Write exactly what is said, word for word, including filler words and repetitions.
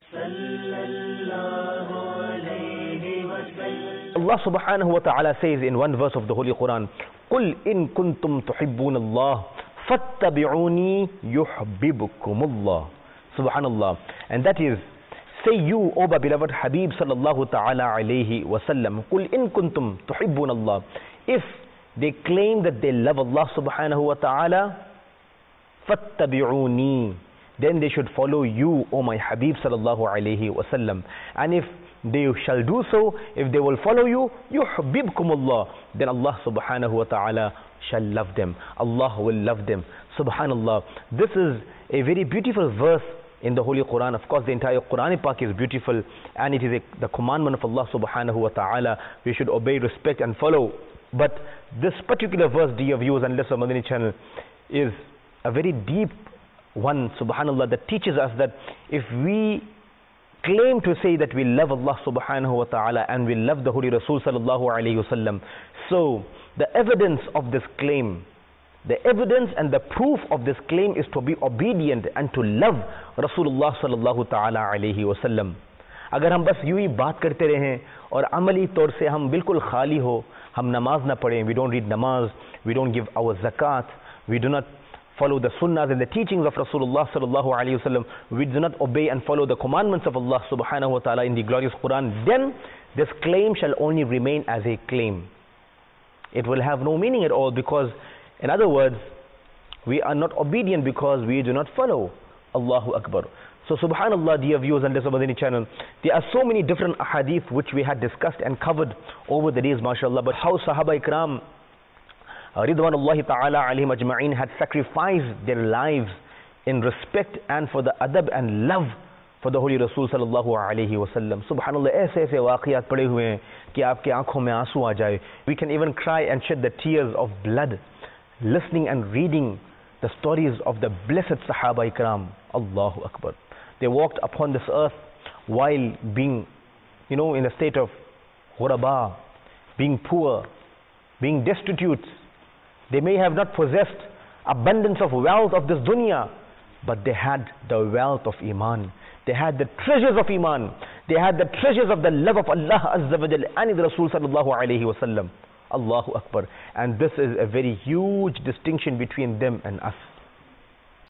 Allah subhanahu wa ta'ala says in one verse of the Holy Quran, قُلْ إِن كُنْتُمْ تُحِبُّونَ اللَّهِ فَاتَّبِعُونِي يُحْبِبُكُمُ اللَّهِ. Subhanallah. And that is, say you, O my beloved Habib sallallahu ta'ala alayhi wa sallam, قُلْ إِن كُنْتُمْ تُحِبُّونَ اللَّهِ. If they claim that they love Allah subhanahu wa ta'ala, فَاتَّبِعُونِي, then they should follow you, O my Habib sallallahu alayhi wa sallam. And if they shall do so, if they will follow you, يُحْبِبْكُمُ اللَّهِ, then Allah subhanahu wa ta'ala shall love them. Allah will love them. Subhanallah. This is a very beautiful verse in the Holy Quran. Of course, the entire Quran Pak is beautiful, and it is a, the commandment of Allah subhanahu wa ta'ala. We should obey, respect and follow. But this particular verse, dear viewers and listeners of Madani channel, is a very deep one, subhanallah, that teaches us that if we claim to say that we love Allah subhanahu wa ta'ala and we love the Holy Rasul sallallahu alayhi wa sallam, so the evidence of this claim, the evidence and the proof of this claim is to be obedient and to love Rasulullah sallallahu ta'ala alayhi wa sallam. अगर हम बस यूं ही बात करते रहें और अमली तौर से हम बिल्कुल खाली हो, हम नमाज ना पढ़ें, we don't read namaz, we don't give our zakat, we do not follow the sunnahs and the teachings of Rasulullah sallallahu alayhi wa sallam, we do not obey and follow the commandments of Allah subhanahu wa ta'ala in the glorious Quran, then this claim shall only remain as a claim. It will have no meaning at all, because in other words, we are not obedient because we do not follow. Allahu Akbar. So subhanallah, dear viewers and listeners of Madani channel, there are so many different ahadith which we had discussed and covered over the days, mashallah, but how Sahaba Ikram Ridwanullahi ta'ala alayhim ajma'in had sacrificed their lives in respect and for the adab and love for the Holy Rasul sallallahu alayhi wa sallam. Subhanallah, aise aise waqiyat pade hue hain ki aapke aankhon mein aansu aa jaye. We can even cry and shed the tears of blood listening and reading the stories of the blessed Sahaba Ikram. Allahu Akbar. They walked upon this earth while being, you know, in a state of ghuraba, being poor, being destitute. They may have not possessed abundance of wealth of this dunya, but they had the wealth of Iman. They had the treasures of Iman. They had the treasures of the love of Allah Azza wa Jal and the Rasul sallallahu alayhi wa sallam. Allahu Akbar. And this is a very huge distinction between them and us.